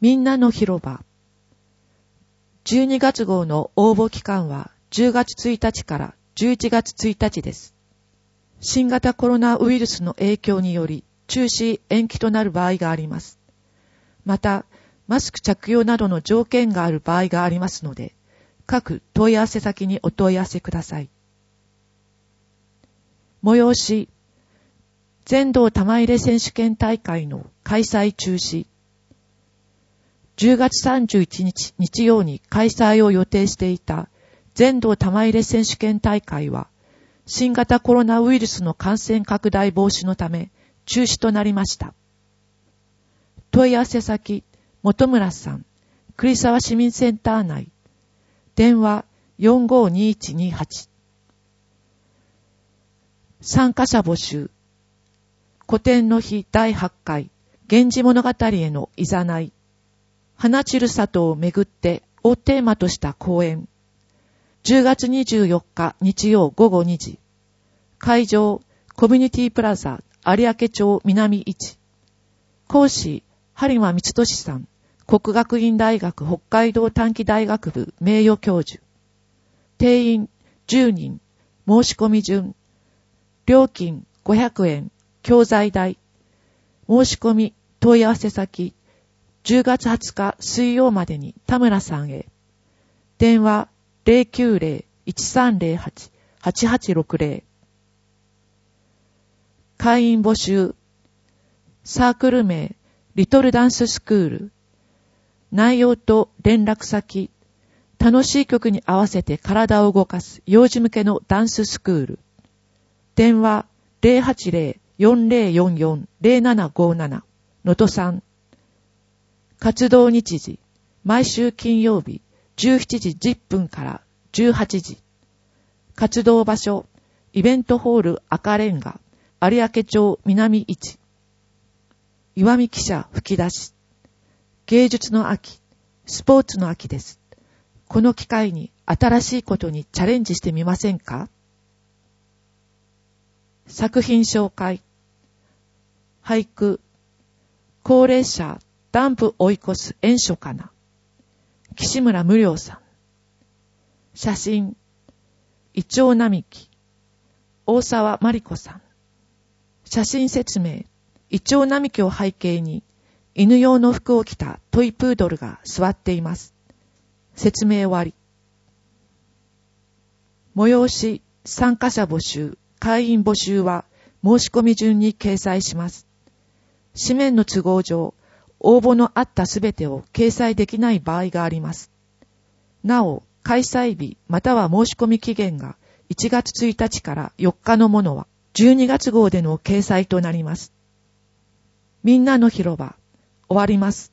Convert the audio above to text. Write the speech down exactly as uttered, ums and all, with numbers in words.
みんなの広場。じゅうにがつ号の応募期間はじゅうがつついたちからじゅういちがつついたちです。新型コロナウイルスの影響により中止延期となる場合があります。また、マスク着用などの条件がある場合がありますので、各問い合わせ先にお問い合わせください。催し、全道玉入れ選手権大会の開催中止。じゅうがつさんじゅういちにち日曜に開催を予定していた全道玉入れ選手権大会は、新型コロナウイルスの感染拡大防止のため中止となりました。問い合わせ先、本村さん、栗沢市民センター内、電話 よんごーにいちにはち。参加者募集。古典の日だいはちかい、源氏物語へのいざない。花散る里をめぐってをテーマとした講演。じゅうがつにじゅうよっか日曜ごごにじ。会場、コミュニティプラザ、有明町南いち。講師、播磨光俊さん、国学院大学北海道短期大学部名誉教授。定員じゅうにん、申し込み順。料金ごひゃくえん、教材代。申し込み、問い合わせ先、じゅうがつはつか水曜までに田村さんへ。電話 ゼロきゅうゼロ いちさんゼロはち はちはちろくゼロ。会員募集。サークル名、リトルダンススクール。内容と連絡先。楽しい曲に合わせて体を動かす幼児向けのダンススクール。電話 ゼロはちゼロ よんゼロよんよん ゼロななごなな。のとさん。活動日時。毎週金曜日じゅうしちじじゅっぷんからじゅうはちじ。活動場所。イベントホール赤レンガ。有明町南いち。岩見記者吹き出し。芸術の秋、スポーツの秋です。この機会に新しいことにチャレンジしてみませんか？作品紹介。俳句。高齢者、ダンプ追い越す縁書かな。岸村無良さん。写真。イチョウ並木。大沢真理子さん。写真説明。イチョウ並木を背景に、犬用の服を着たトイプードルが座っています。説明終わり。催し、参加者募集、会員募集は申し込み順に掲載します。紙面の都合上、応募のあったすべてを掲載できない場合があります。なお、開催日または申し込み期限がいちがつついたちからよっかのものはじゅうにがつ号での掲載となります。みんなの広場、終わります。